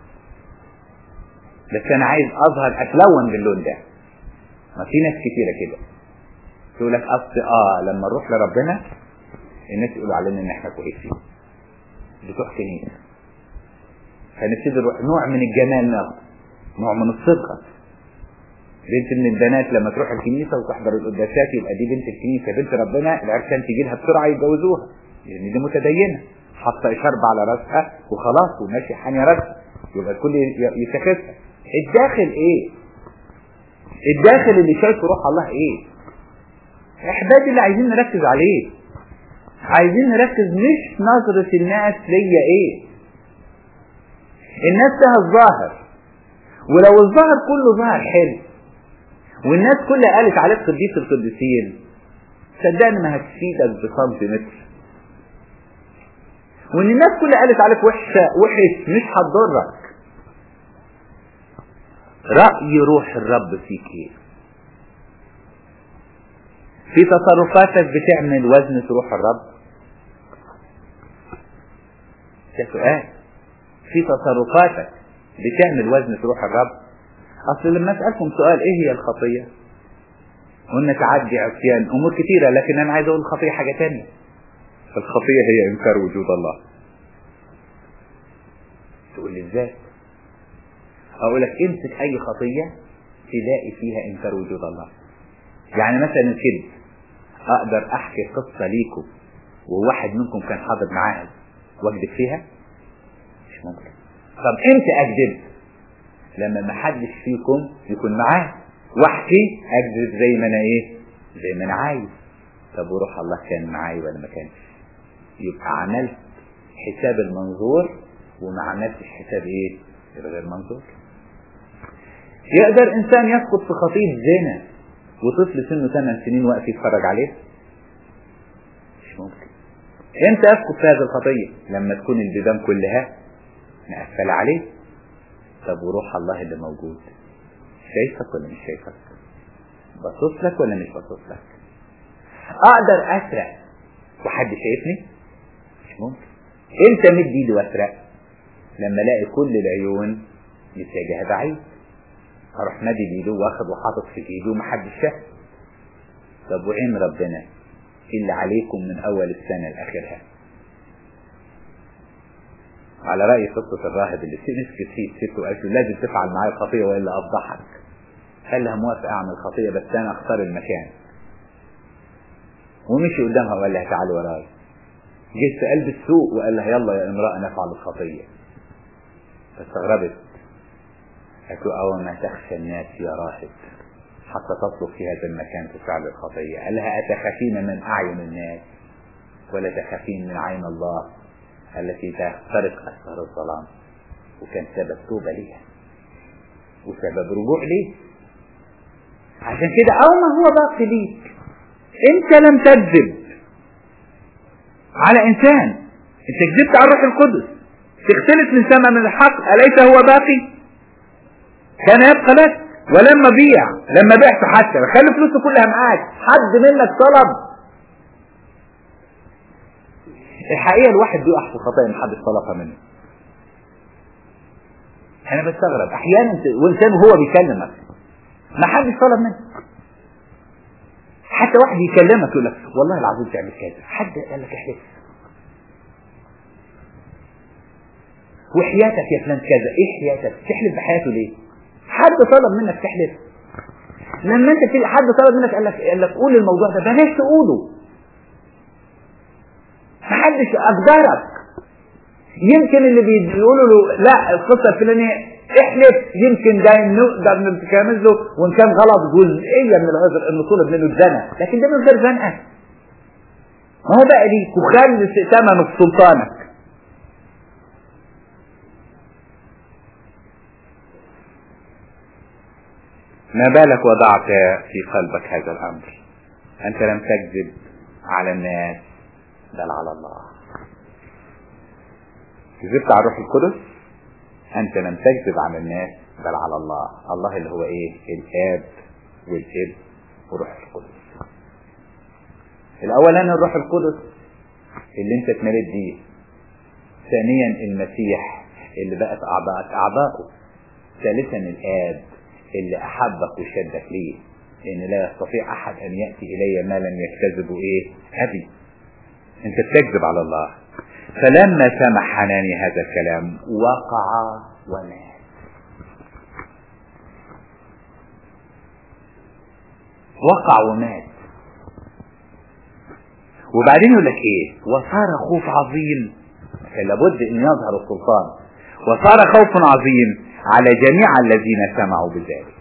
بس انا عايز اظهر اتلون باللون ده. ما في ناس كتيرة كده تقول لك اصل اه لما نروح لربنا الناس يقولوا علينا ان احنا كويسين بتوع كنيسة، فنبتدي نروح نوع من الجمال، ناخد نوع من الصدقة. بنت من البنات لما تروح الكنيسة وتحضر القداسات يبقى دي بنت الكنيسة، بنت ربنا، العرسان تيجي لها بسرعة يتجوزوها لان يعني دي متدينة، حاطه شرب على راسها وخلاص وماشي حانية راسها، يبقى الكل يتكسها. الداخل ايه؟ الداخل اللي شايفه روح الله ايه؟ احبادي اللي عايزين نركز عليه، عايزين نركز مش نظرة الناس ليا ايه. الناس لها الظاهر، ولو الظاهر كله ظاهر حلو والناس كلها قالت عليك قديس القديسين، صدقني ما هتفيدك بسنتيمتر. وان الناس كلها قالت عليك وحشة وحش مش هتضرك. رأي روح الرب فيك ايه؟ في تصرفاتك بتعمل وزن في روح الرب؟ ده سؤال. في تصرفاتك بتعمل وزن في روح الرب؟ اصل لما اسألكم سؤال ايه هي الخطية؟ قلنا تعدي عصيان امور كتيرة، لكن انا عايز اقول الخطية حاجة تانية. الخطية هي انكار وجود الله. تقول لي ازاي؟ اقول لك امسك اي خطية تلاقي فيها انكار وجود الله. يعني مثلا الكذب، اقدر احكي قصة ليكم وواحد منكم كان حاضر معاها واكذب فيها؟ مش ممكن. طب امتى اكذب؟ لما ما حدش فيكم يكون معاه، واحكي اكذب زي ما انا ايه، زي ما انا عايز. طب وروح الله كان معايا ولا ما كانش؟ يبقى عملت حساب المنظور وما عملتش حساب ايه الغير منظور. يقدر انسان يسقط في خطيئة زنا وطفل سنه ثمان سنين واقف يتفرج عليه؟ مش ممكن. امتى اسقط في هذه الخطية؟ لما تكون البيبان كلها مقفلة عليه. طب وروح الله اللي موجود شايفك ولا مش شايفك؟ بصص لك ولا مش بصص لك؟ اقدر اسرق وحد شايفني؟ مش ممكن. امتى مد ايدي واسرق؟ لما الاقي كل العيون متجهه بعيد، اروح مد ايده واخد وحاطط في ايده ومحدش شاف. طب وعين ربنا اللي عليكم من اول السنه لاخرها؟ على رأي قصة الراهب اللي مسكت فيه الست وقالت له لازم تفعل معايا خطية والا افضحك. قال لها موافق اعمل خطية بس انا اختار المكان. ومشي قدامها وقال لها تعالي وراي. جيت في قلب السوق وقال لها يلا يا امرأة نفعل الخطية. فاستغربت، قالت له اول ما تخشى الناس يا راهب حتى تطلب في هذا المكان تفعل الخطية. قال لها اتخافين من اعين الناس ولا تخافين من عين الله التي تخترق أسفار الظلام؟ وكان سبب توبة ليها وسبب رجوع ليه. عشان كده أول ما هو باقي ليك، انت لم تكذب على انسان، انت كذبت على الروح القدس، تختلف من ثمن الحق. أليس هو باقي كان يبقى لك؟ ولما بيع لما بعت حتى خلي فلوسه كلها معاك، حد منك طلب؟ الحقيقة الواحد بيقع في خطايا من حد طلبها منه. انا بستغرب احيانا وانسان وهو بيكلمك ما حدش طلب منه. حتى واحد يكلمك يقول لك والله العظيم تعمل كذا، حد قال لك احلف وحياتك يا فلان كذا. ايه حياتك؟ تحلف بحياته ليه؟ حد طلب منك تحلف؟ لما انت تلاقي حد طلب منك قال لك قال لك قول الموضوع ده بلاش تقوله. محدش اقدرك. يمكن اللي بيقولوا له لا القصه الفلانيه احلف يمكن ده نقدر نتجاوز له، وان كان غلط جزئيه من العذر انه طلب منه الزنا، لكن ده من غير زنقه. ما هو بقى ليك وخلص ثمنه في سلطانك. ما بالك وضعت في قلبك هذا الامر؟ انت لم تكذب على الناس بل على الله. كذبت على الروح القدس، انت لم تكذب على الناس بل على الله. الله اللي هو ايه؟ الاب والابن وروح القدس. الاولاني الروح القدس اللي انت اتمليت بيه، ثانيا المسيح اللي بقت اعضاءك اعضاؤه، ثالثا الاب اللي احبك وشدك ليه، لان لا يستطيع احد ان ياتي الي ما لم يكتذبه ايه؟ ابي. انت بتكذب على الله. فلما سمع حناني هذا الكلام وقع ومات. وقع ومات. وبعدين يقول لك ايه؟ وصار خوف عظيم، لابد ان يظهر السلطان. وصار خوف عظيم على جميع الذين سمعوا بذلك.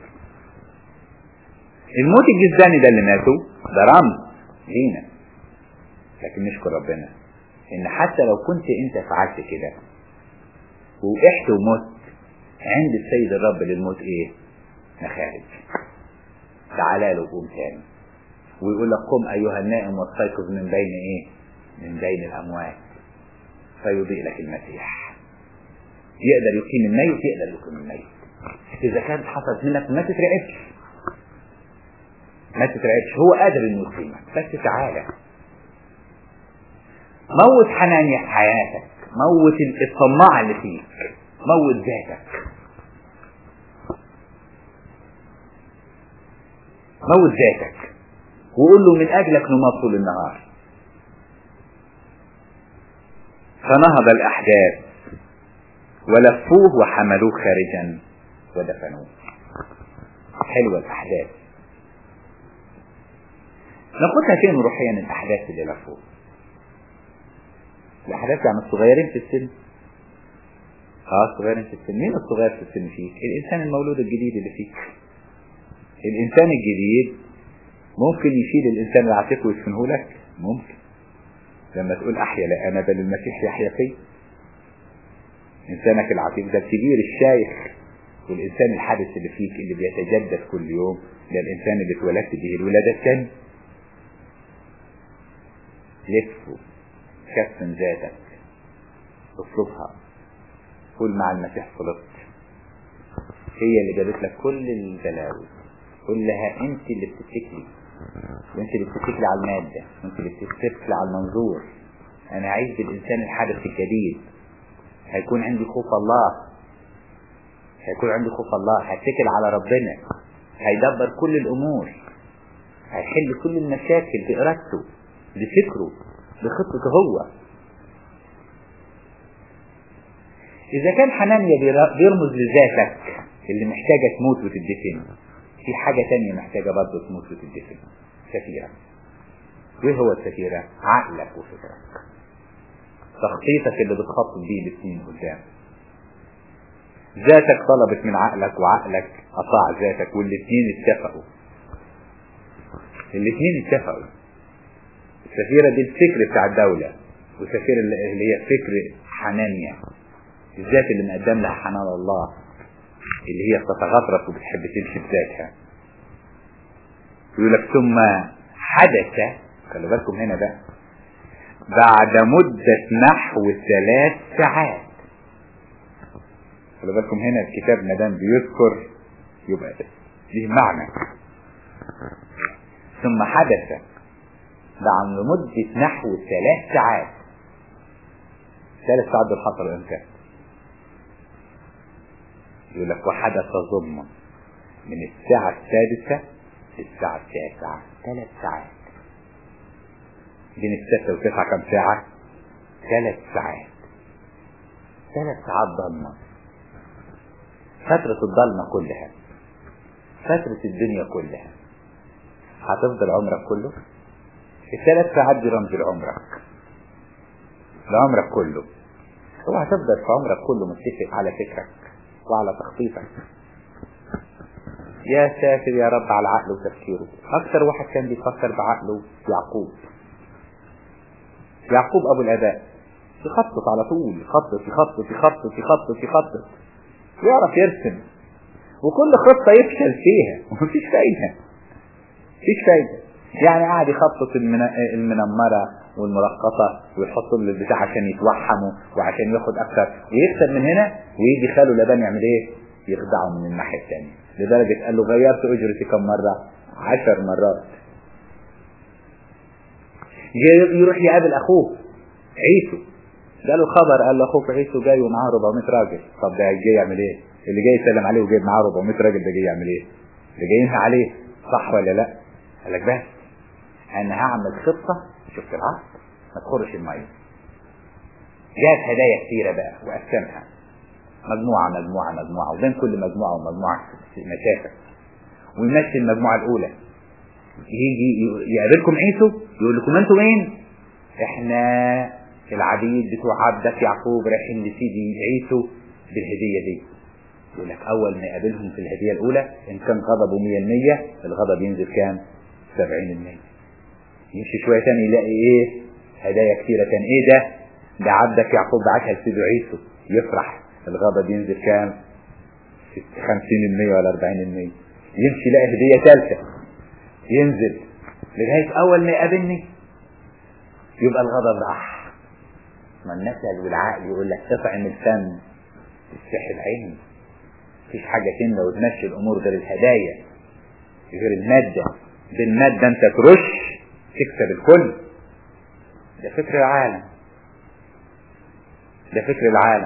الموت الجزاني ده اللي ماتوا ده رمز لينا، لكن نشكر ربنا ان حتى لو كنت انت فعلت كده وقحت ومت، عند السيد الرب للموت ايه؟ مخارج. تعالى له قوم تاني، ويقول لك قم ايها النائم واستيقظ من بين ايه؟ من بين الاموات فيضيء لك المسيح. يقدر يقيم الميت، يقدر يقيم الميت. اذا كانت حصلت منك ما تترعبش، ما تترعبش، هو قادر انه يقيمك. بس تعالى موت حنانيا في حياتك، موت الطماع اللي فيك، موت ذاتك، موت ذاتك، وقول له من اجلك نمات طول النهار. فنهض الاحداث ولفوه وحملوه خارجا ودفنوه. حلوة الاحداث. ناخدها فين روحيا الاحداث اللي لفوه؟ الاحداث يعني الصغيرين في السن. اه الصغيرين في السن. مين الصغير في السن فيك؟ الانسان المولود الجديد اللي فيك. الانسان الجديد ممكن يشيل الانسان العتيق ويدفنه لك، ممكن. لما تقول احيا لا انا بل المسيح يحيا فيه. انسانك العتيق ده الكبير الشايخ، والانسان الحادث اللي فيك اللي بيتجدد كل يوم ده الانسان اللي اتولدت به الولاده الثانيه. لفه، كفن ذاتك، اطلبها، قول مع المسيح صلبت. هي اللي جابت لك كل البلاوي. قول لها انت اللي بتتكلي، وانت اللي بتتكلي على المادة، وانت اللي بتتكلي على المنظور. انا عايز بالانسان الحدث الجديد. هيكون عندي خوف الله، هيكون عندي خوف الله، هتكل على ربنا، هيدبر كل الامور، هيحل كل المشاكل بإرادته، بفكره، بخطته هو. اذا كان حنانيا بيرمز لذاتك اللي محتاجة تموت وتدفن، في حاجة تانية محتاجة برضه تموت وتدفن، سفيرة. وايه هو السفيرة؟ عقلك وفكرك، تخطيطك اللي بتخطط بيه الاثنين قدام. ذاتك طلبت من عقلك، وعقلك اطاع ذاتك، والاثنين اتفقوا. الاثنين اتفقوا. السفيرة دي الفكر بتاع الدولة، والسفيرة اللي هي فكر حنانيا، الذات اللي مقدم لها حنان الله، اللي هي بتتغطرس وبتحب تمشي بذاتها. يقول لك ثم حدث، خلي بالكم هنا بقى، بعد مدة نحو ثلاث ساعات. خلي بالكم هنا الكتاب مدام بيذكر يبقى ليه معنى. ثم حدث بعد مدة نحو ثلاث ساعات. ثلاث ساعات دول حصلوا امتى؟ يقول لك وحدث ظلم من الساعة السادسة للساعة التاسعة، ثلاث ساعات. بين الستة والتسعة كم ساعة؟ ثلاث ساعات. ثلاث ساعات ضلمة. فترة الضلمة كلها، فترة الدنيا كلها، هتفضل عمرك كله؟ الثلاث ساعات دي رمز لعمرك، لعمرك كله. اوعى تفضل في عمرك كله متفق على فكرك، وعلى تخطيطك. يا ساتر يا رب على عقله وتفكيره. اكثر واحد كان بيفكر بعقله يعقوب. يعقوب ابو الاباء يخطط على طول، يخطط يخطط يخطط يخطط يخطط يعرف يرسم، وكل خطة يفشل فيها ومفيش فايدة مفيش فايدة. يعني قاعد يخطط المنمرة والمرقصة ويحط له البتاع عشان يتوحموا وعشان ياخد اكثر ويكسب من هنا، ويجي خاله لبان يعمل ايه؟ يخدعه من الناحية الثانية. لدرجة قال له غيرت اجرتي كم مرة؟ عشر مرات. يروح يقابل اخوه عيسو، قالوا الخبر، قال له اخوك عيسو جاي ومعاه أربعمائة راجل. طب ده جاي يعمل ايه؟ اللي جاي يسلم عليه وجايب معاه أربعمائة راجل ده جاي يعمل ايه؟ اللي جايين عليه، صح ولا لا؟ قال لك بس انا هعمل خطة. شفت العصر ما تخرش المية. جاب هدايا كثيرة بقى وقسمها مجموعة مجموعة مجموعة، وبين كل مجموعة ومجموعة مسافة، ويمشي المجموعة الاولى. يجي يقابلكم عيسو يقول لكم انتوا مين؟ احنا العبيد بتوع عبدك يعقوب رايحين لسيدي عيسو بالهدية دي. يقول لك اول ما يقابلهم في الهدية الاولى ان كان غضبه مية المية، الغضب ينزل كام؟ سبعين المية. يمشي شوية تاني يلاقي ايه؟ هدايا كثيرة تاني. ايه ده؟ ده عبدك يعقوب بعتها لسيدي عيسو. يفرح، الغضب ينزل كام؟ خمسين المية ولا أربعين المية. يمشي يلاقي هدية ثالثة ينزل لغاية اول ما يقابلني يبقى الغضب راح. ما المثل والعقل يقول لك اطعم الفم تستحي العين. مفيش حاجة تملى وتمشي الامور غير الهدايا، غير المادة. بالمادة انت ترش تكسب الكل. ده فكر العالم، ده فكر العالم.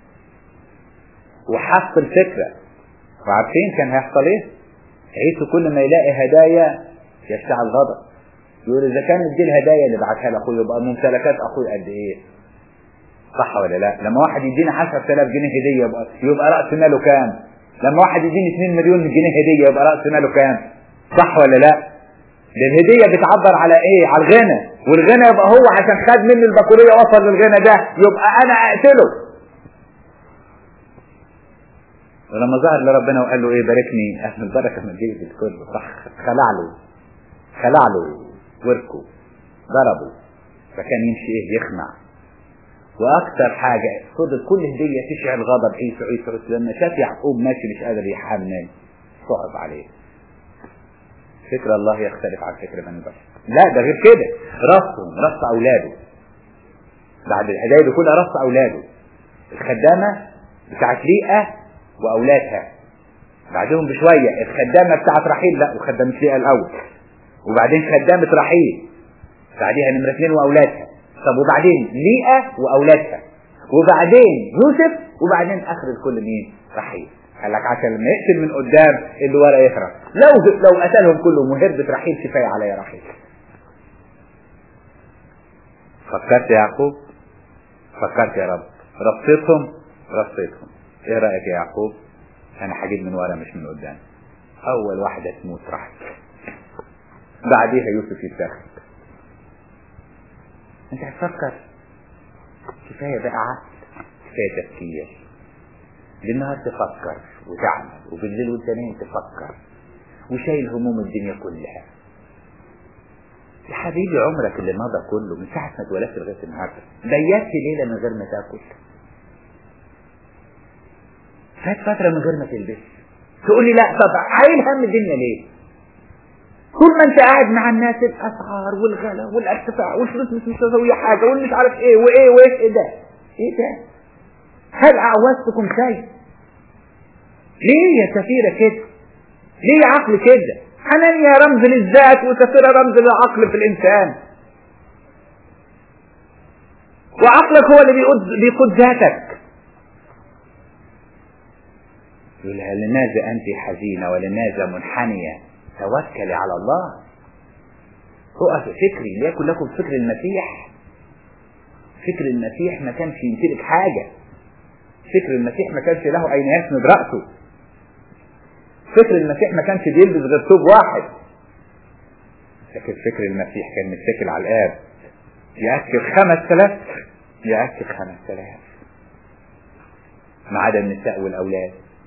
وحط الفكرة. وعارفين كان هيحصل ايه؟ عيسو كل ما يلاقي هدايا يشتعل غضب. يقول اذا كانت دي الهدايا اللي بعتها لاخوي يبقى ممتلكات اخوي قد ايه؟ صح ولا لا؟ لما واحد يديني عشرة آلاف جنيه هدية يبقى, يبقى رأس ماله كام؟ لما واحد يديني اثنين مليون جنيه هدية يبقى رأس ماله كام؟ صح ولا لا؟ الهدية بتعبر على ايه؟ على الغنى. والغنى يبقى هو عشان خد مني البكورية وصل للغنى ده يبقى انا اقتله. ولما ظهر لربنا وقال له ايه؟ باركني، اهل البركة من جيد الكل. صح، خلع له خلع له وركه، ضربه، فكان يمشي ايه؟ يخمع. واكثر حاجة فضل كل هدية تشعل غضب عيسو عيسو عيسو. لما شاف يعقوب ماشي مش قادر يحمل صعب عليه. فكر الله يختلف عن فكر بني البشر. لا ده غير كده، رصهم رص اولاده. بعد الهدايا دي كلها رص اولاده. الخدامة بتاعت ليئة واولادها، بعدهم بشوية الخدامة بتاعت رحيل، لا وخدامة ليئة الاول، وبعدين خدامة رحيل، بعديها نمرة اثنين واولادها. طب وبعدين ليئة واولادها، وبعدين يوسف، وبعدين اخر الكل مين؟ رحيل. قال لك عشان لما يقتل من قدام اللي ورا يهرب. لو لو قتلهم كلهم وهربت رحيل كفايه عليا رحيل. فكرت يا يعقوب؟ فكرت يا رب؟ رصيتهم رصيتهم. ايه رايك يا يعقوب؟ انا هجيب من ورا مش من قدام. اول واحده تموت راحت، بعديها يوسف يتاخد. انت هتفكر؟ كفايه بقى عقل، كفايه تفكير. بالنهار تفكر وتعمل، وبالليل والتنين تفكر، وشايل هموم الدنيا كلها. يا حبيبي عمرك اللي مضى كله من ساعة ما اتولدت لغاية النهارده بيتت ليلة من غير ما تاكل، فات فترة من غير ما تلبس. تقول لي لا طب عايل هم الدنيا ليه؟ طول ما انت قاعد مع الناس الاسعار والغلا والارتفاع والفلوس مش مسوية حاجة والمش عارف ايه وايه وايه ايه ده؟ ايه ده؟ هل اعوزتكم شيء؟ ليه يا سفيرة كده؟ ليه يا عقل كده؟ حنانيا رمز للذات وسفيرة رمز للعقل في الانسان، وعقلك هو اللي بيقود, بيقود ذاتك. يقول لها لماذا انت حزينة ولماذا منحنية؟ توكلي على الله. هو فكري ليكن لكم فكر المسيح. فكر المسيح ما كانش يمتلك حاجة. فكر المسيح ما كانش له اين يسند رأسه. فكر المسيح ما كانش بيلبس غير ثوب واحد. لكن فكر المسيح كان متكل على الآب، يأكل خمس ثلاث يأكل خمس ثلاث ما عدا النساء والأولاد.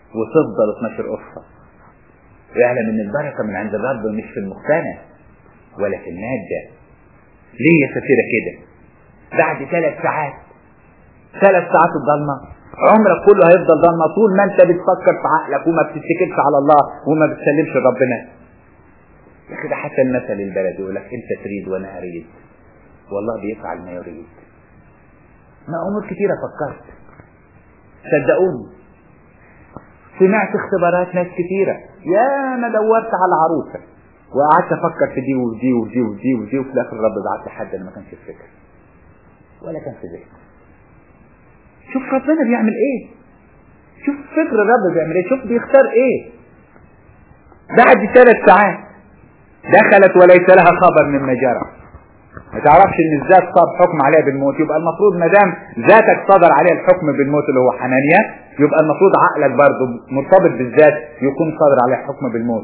وتفضل اتناشر قصة. يعلم ان البركة من عند الرب مش في المقتنى ولا في المادة. ليه يا سفيرة كده؟ بعد ثلاث ساعات ثلاث ساعات الضلمة، عمرك كله هيفضل ضلمة طول ما انت بتفكر في عقلك وما بتتكلش على الله وما بتسلمش لربنا. يا اخي ده حتى المثل البلدي يقول لك انت تريد وانا اريد، والله بيفعل ما يريد. ما امور كتيرة فكرت، صدقوني سمعت اختبارات ناس كتيرة، يا ما دورت على عروسة وقعدت افكر في دي ودي ودي ودي ودي وفي الاخر الرب بعت لحد اللي ما كانش في فكر ولا كان في ذهن. شوف ربنا بيعمل ايه، شوف فكر الرب بيعمل ايه، شوف بيختار ايه. بعد ثلاث ساعات دخلت وليس لها خبر مما جرى. ما تعرفش ان الذات صار حكم عليها بالموت، يبقى المفروض ما دام ذاتك صدر عليها الحكم بالموت اللي هو حنانيا، يبقى المفروض عقلك برضه مرتبط بالذات يكون صادر عليه حكم بالموت،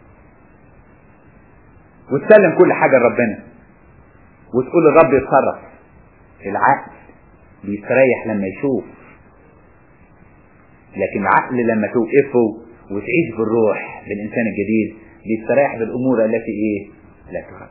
وتسلم كل حاجة لربنا وتقول الرب يتصرف. العقل بيستريح لما يشوف، لكن العقل لما توقفه وتعيش بالروح بالإنسان الجديد بيستريح بالأمور التي إيه لا تخاف.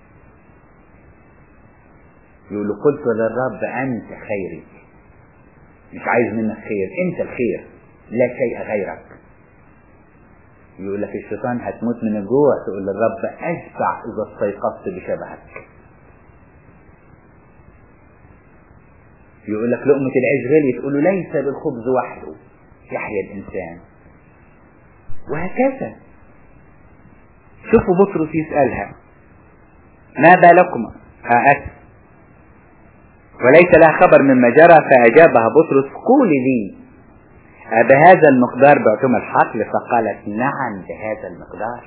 يقول له قلت للرب أنت خيري، مش عايز منك خير، أنت الخير لا شيء غيرك. يقول لك الشيطان هتموت من الجوع، تقول للرب أشبع إذا استيقظت بشبهك. يقول لك لقمة العيش غلي، تقول له ليس بالخبز وحده يحيى الإنسان. وهكذا. شوفوا بطرس يسألها ما بالكم هأت وليس لها خبر مما جرى، فأجابها بطرس قولي لي بهذا المقدار بعتم الحقل؟ فقالت نعم بهذا المقدار.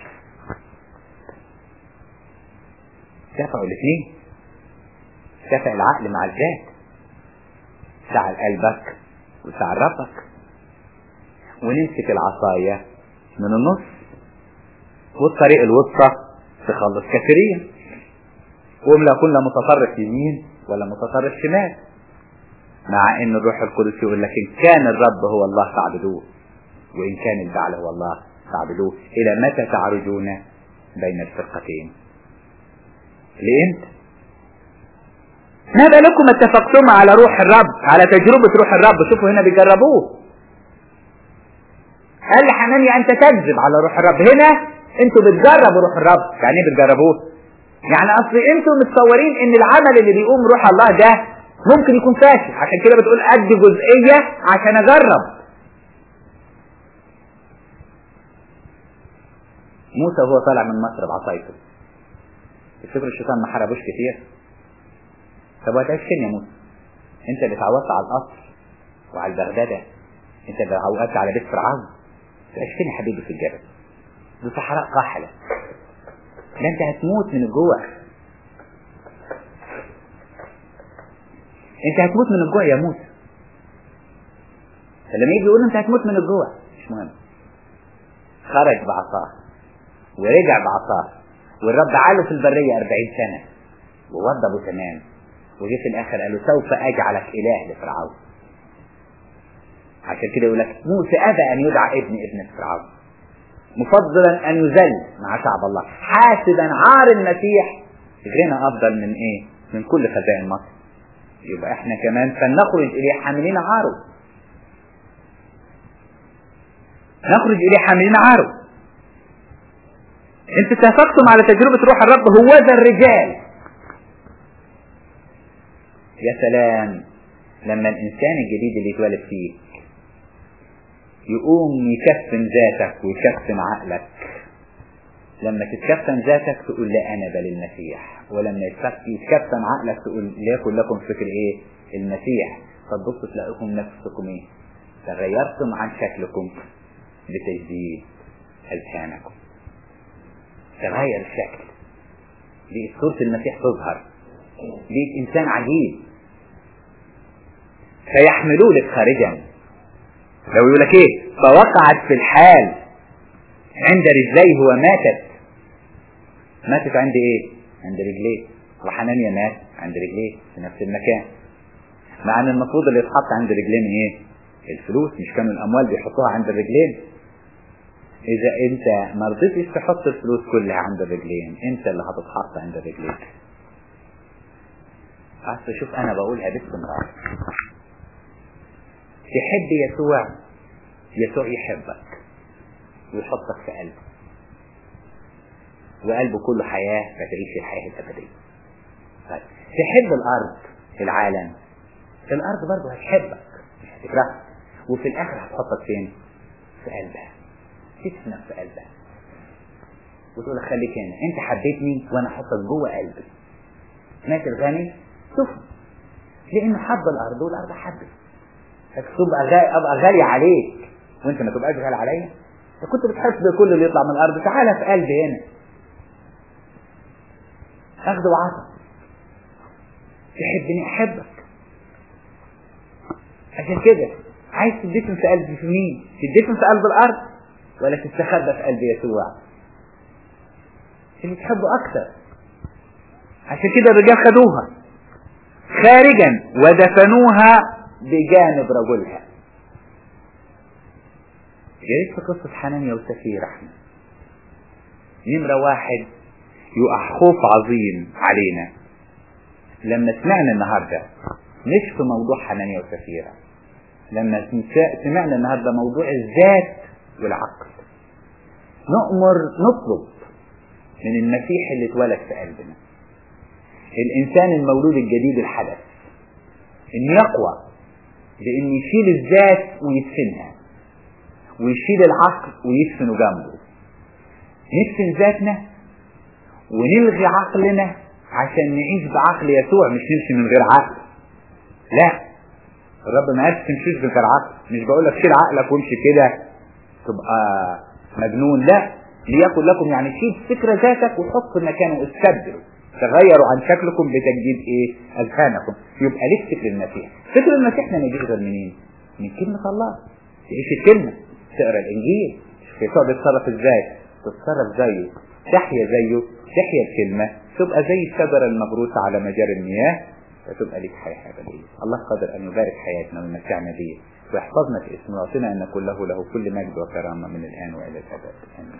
اتفقوا الاثنين، اتفق العقل مع الذات، سعى قلبك وسعى ربك، ونمسك العصاية من النص والطريق الوسطى تخلص كثيرين، ولا كنا متطرف يمين ولا متطرف شمال. مع ان الروح القدس يقول لك ان كان الرب هو الله فاعبدوه وان كان البعل هو الله فاعبدوه. الى متى تعرجون بين الفرقتين؟ لامتى؟ ما بالكم اتفقتم على روح الرب، على تجربة روح الرب. شوفوا هنا بيجربوه، قال لحنانيا انت تكذب على روح الرب. هنا انتوا بتجربوا روح الرب. يعني ايه بتجربوه؟ يعني اصل انتوا متصورين ان العمل اللي بيقوم روح الله ده ممكن يكون فاشل، عشان كده بتقول ادي جزئية عشان اجرب. موسى وهو طالع من مصر بعصايته، الفكر الشيطان ما حاربوش كتير. طب وهتعيش فين يا موسى؟ انت اللي اتعودت على القصر وعلى البغدادة، انت اللي اتعودت على بيت فرعون. تعيش فين يا حبيبي في الجبل؟ دي صحراء قاحلة، ده انت هتموت من الجوع، انت هتموت من الجوع يا موسى. فلما يجي يقول انت هتموت من الجوع مش مهم. خرج بعصاه ورجع بعصاه، والرب عاله في البرية أربعين سنة ووضبه تمام، وجي في الاخر قال له سوف اجعلك اله لفرعون. عشان كده يقول لك موسى ابى ان يدعى ابن ابن فرعون، مفضلا ان يذل مع شعب الله، حاسبا عار المسيح غنى افضل من ايه؟ من كل خزائن مصر. يبقى احنا كمان فلنخرج اليه حاملين عاره، نخرج اليه حاملين عاره. انت اتفقتم على تجربة روح الرب، هو ذا الرجال. يا سلام لما الانسان الجديد اللي يتولد فيه يقوم يكفن ذاتك ويكفن عقلك. لما تتكفن ذاتك تقول لا انا بل المسيح، ولما يتكفن عقلك تقول ليكن لكم فكر ايه؟ المسيح. فتبصوا تلاقيكم نفسكم ايه؟ تغيرتم عن شكلكم بتجديد اذهانكم. تغير الشكل، بقيت صورة المسيح تظهر، بقيت انسان عجيب. فيحملوا لك خارجا. لو يقول لك ايه؟ فوقعت في الحال عند رجليه وماتت. ماتت عند ايه؟ عند رجليه. وحنانيا مات عند رجليه في نفس المكان، مع ان المفروض اللي يتحط عند رجليه من ايه؟ الفلوس مش كانوا الاموال بيحطوها عند الرجلين؟ اذا انت ما رضيتش تحط الفلوس كلها عند الرجلين، انت اللي هتتحط عند الرجلين. اصل شوف انا بقولها باستمرار، تحب يسوع، يسوع يحبك ويحطك في قلبه، وقلبه كله حياة فتعيش الحياة الأبدية. طيب تحب الأرض، العالم، الأرض برضه هتحبك مش هتكرهك، وفي الآخر هتحطك فين؟ في قلبها، تسمع في قلبها وتقول لك خليك هنا، انت حبيتني وانا حطك جوه قلبي. مات الغني شوف لانه حب الارض والارض حبت، تبقى غالي، ابقى غالي عليك وانت ما تبقاش غالي عليا. انت كنت بتحب كل اللي يطلع من الارض، تعالى في قلبي هنا، اخذ وعطا. تحبني احبك، عشان كده عايز تدفن في قلبي في مين؟ تدفن في قلب الارض ولا تستخبى في قلب يسوع اللي تحبه اكثر؟ عشان كده الرجال خدوها خارجا ودفنوها بجانب رجلها. جايز في قصة حنانيا وسفيرة احنا نمرة واحد يقع خوف عظيم علينا لما سمعنا النهاردة، مش في موضوع حنانيا وسفيرة، لما سمعنا النهاردة موضوع الذات والعقل، نؤمر نطلب من المسيح اللي اتولد في قلبنا، الإنسان المولود الجديد الحدث، إن يقوى بإن يشيل الذات ويدفنها، ويشيل العقل ويدفنه جنبه. ندفن ذاتنا ونلغي عقلنا عشان نعيش بعقل يسوع، مش نمشي من غير عقل. لا، الرب ما قالش تمشيش من غير عقل، مش بقول لك شيل عقلك وامشي كده تبقى مجنون، لا، ليكن لكم يعني شيل فكرة ذاتك وحط مكانه، استبدلوا، تغيروا عن شكلكم بتجديد ايه؟ اذهانكم. يبقى ليك فكر المسيح. فكر المسيح ما يجيش غير منين؟ من كلمة الله. تعيش الكلمة، تقرا الانجيل، يسوع بيتصرف ازاي؟ تتصرف زيه، تحيا زيه، تحيا الكلمة، تبقى زي الشجرة المغروسة على مجاري المياه، فتبقى لك حياة أبدية. الله قادر أن يبارك حياتنا ويمتعنا به ويحفظنا في اسمه، ويعطينا أن كله له كل مجد وكرامة من الآن وإلى الأبد. آمين.